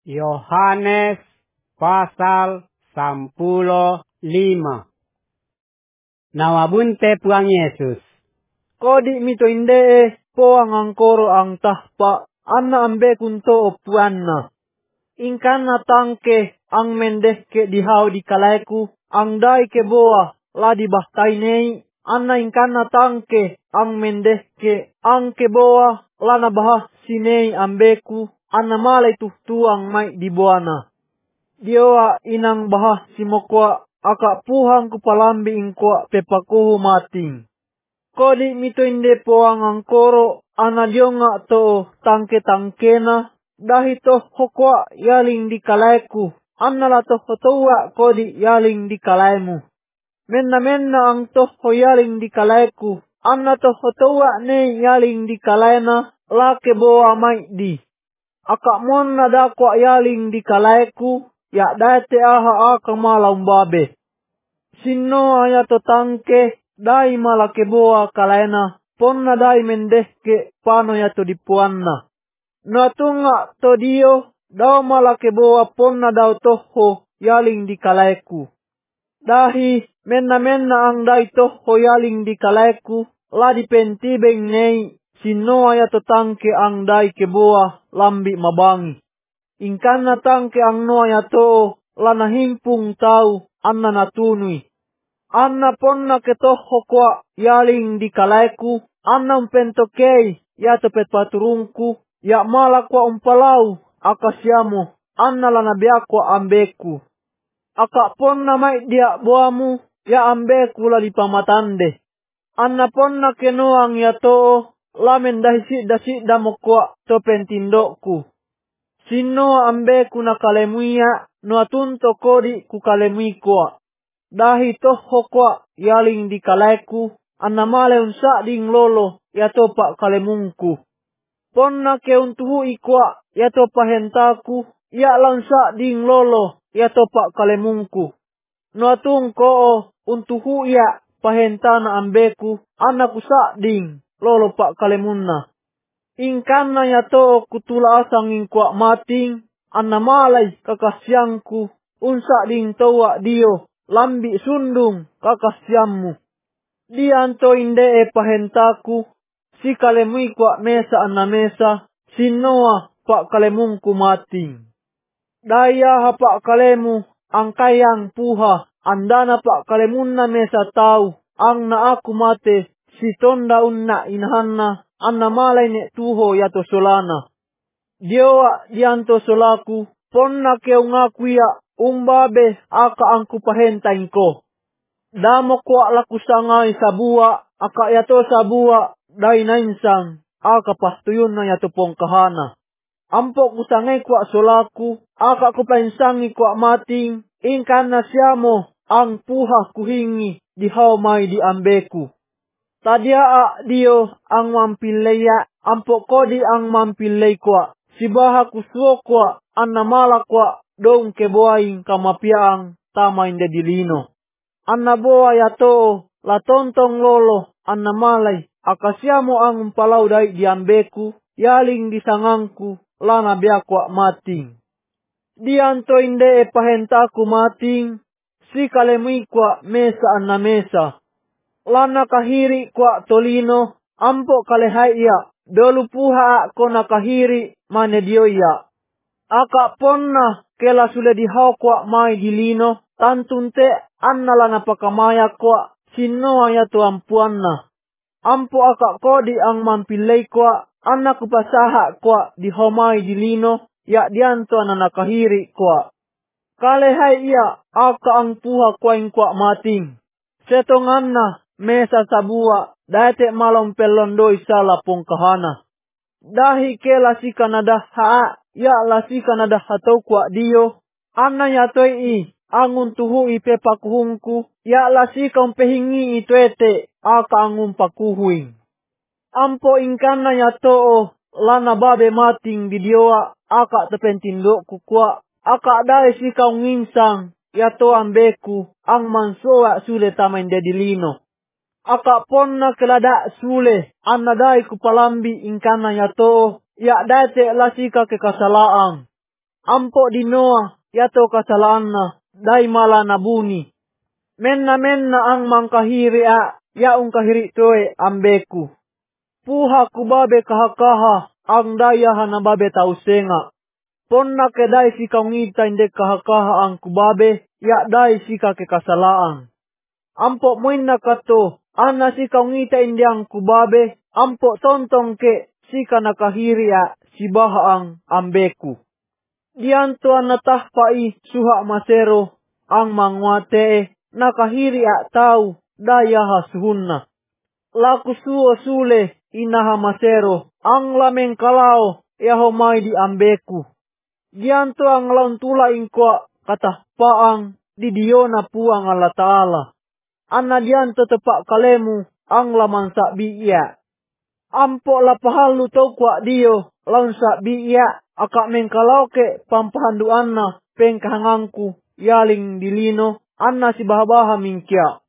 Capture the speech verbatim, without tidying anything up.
Yohanes pasal sampulo lima. Nawabunte puang Yesus. Kodi mito inde po ang angkoro ang tahpa anna ambe kunto opuanna. Ingkana tangke ang mendeh ke dihau di kalaiku ang dai ke boa la di bahtai nei anna ingkana tangke ang mendeh ke ang ke boa la na bahas sinei ambeku anna malai tuh tuang mai di boana. Dioa inang bahas simokwa aka puhang kupalambi ingkwa pepakuhu mating. Kodi mito inde poang angkoro ana dionga to tangke tangkena dahi to hokwa yaling di kalaiku anna la to hotowa kodi yaling di kalaimu. Menna menna ang to ho yaling di kalaiku anna to hotowa ne yaling di kalaina la ke boa mai di. Aka monna dakwa yaling di kalaiku ya date aha aka malam babe. Sinno aya to tangke dai mala ke boa kalaina ponna dai mendeh ke pano ya to dipuanna. No tunga to dio dau mala ke boa ponna dau toho yaling di kalaiku. Dahi menna menna ang dai toho yaling di kalaiku la dipentibeng nei sinno aya to tangke ang dai ke boa lambi mabangi. Ingkana tangke ang no aya to lana himpung tau anna natunui. Anna ponna ke toho kwa yaling di kalaiku anna umpentokei ya tepet paturungku ya mala kwa umpalau akasyamu anna lana biakwa ambeku. Aka ponna mai dia boamu ya ambeku la di pamatande. Anna ponna kenuang ya to lamen dahi dasi damokwa to pentindoku. Sinno ambeku na kalemuia no atunto kodi ku kalemui kwa. Dahi toho kwa yaling di kalaiku anna male unsa ding lolo ya topa kalemungku. Ponna ke untuhu ikwa ya topa hentaku ya lansa ding lolo ya topa kalemungku. No atung ko untuhu ya pahentana ambeku anna kusa ding lolo pa kalemunna. Ingkana ya to kutula asang ingkwa mating anna malay kakasyangku unsa ding towa dio lambi sundung kakasyammu. Dianto inde e pahentaku si kalemui kwa mesa anna mesa sinoa pak kalemungku mating. Daya hapa kalemu ang kayang puha andana pak kalemunna mesa tau ang na aku mate si tonda unna inahanna anna malay ne tuho yato solana. Dioa dianto solaku ponna keung aku ya umbabe aka angku pahentain ko. Damo kwa laku sangai sabua aka yato sabua dai nainsang aka pastuyun na yato pongkahana. Ampo kusangai kwa solaku aka kupainsangi kwa mating ingkana siamo ang puha kuhingi di haumai di ambeku. Tadia a dio ang mampileya ampo kodi ang mampilei kwa sibaha kusuo kwa anna mala kwa dong keboaing kamapiang tama inde dilino. Anna boa ya to la tontong lolo anna malay akasiamo ang umpalau dai diambeku yaling disangangku lana biakwa mating. Dianto inde e pahentaku mating si kalemui kwa mesa anna mesa. Lana kahiri kwa tolino ampo kalehaiya dolu puha ko nakahiri mane dioya. Aka ponna kela sule dihau kwa mai dilino tantunte anna lana pakamaya kwa sinnoa ya tu ampuanna. Ampo aka kodi ang mampilei kwa anna kupasaha kwa dihau mai dilino ya dianto ana nakahiri kwa. Kalehaiya aka ang puha kwa ingkwa mating. Setonganna mesa sabua date malam pelondoi sala pongkahana. Dahi ke lasika nada haa ya lasika nada hatau kwa dio anna ya toi i angun tuhu i pepakuhungku ya lasika umpehingi i tuete aka angun pakuhuing. Ampo ingkana ya too lana babe mating di dioa aka tepentindoku kukwa aka dai sika unginsang ya to ambeku ang mansoa sule tamain dedilino. Aka ponna kelada sule anna dai kupalambi ingkana ya to ya date lasika kekasalaang. Ampo di Noah yato kasalaanna dai mala nabuni. Menna-menna ang mangkahiri a yaung kahiri toe ambeku. Puha kubabe kahakaha ang dayahan na babe tausenga. Ponna ke dai sika ngita inde kahakaha ang kubabe ya dai sika ke kasalaan. Ampo moinna kato ana sika ngita inde ang kubabe ampo tontong ke sika nakahiri a sibaha ang ambeku. Dianto ana tahpai suha masero ang mangwate nakahiri a tau dayaha suhunna. Laku suo sule inaha masero ang lameng kalao yaho mai di ambeku. Dianto ang laun tula ingkwa kata paang di diona puang Allah Ta'ala. Anna dianto tepak kalemu ang laman sakbi iya. Ampo la pahalu tau kwa dio laun sakbi iya akak mengkalau ke pampahandu anna pengkahangangku yaling dilino anna si bahabaha mingkia.